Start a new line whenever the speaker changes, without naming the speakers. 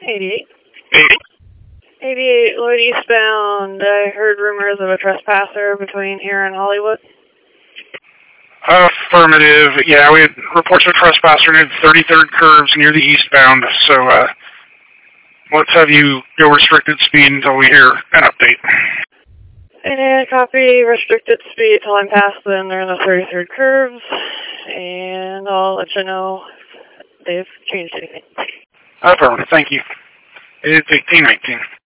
88.
80.
88, Lloyd eastbound. I heard rumors of a trespasser between here and Hollywood.
Affirmative. Yeah, we had reports of trespasser near the 33rd curves near the eastbound, so let's have you go restricted speed until we hear an update.
And copy restricted speed till I'm past them. They're in the 33rd curves, and I'll let you know if they've changed anything.
Affirmative. Thank you. It's 1819.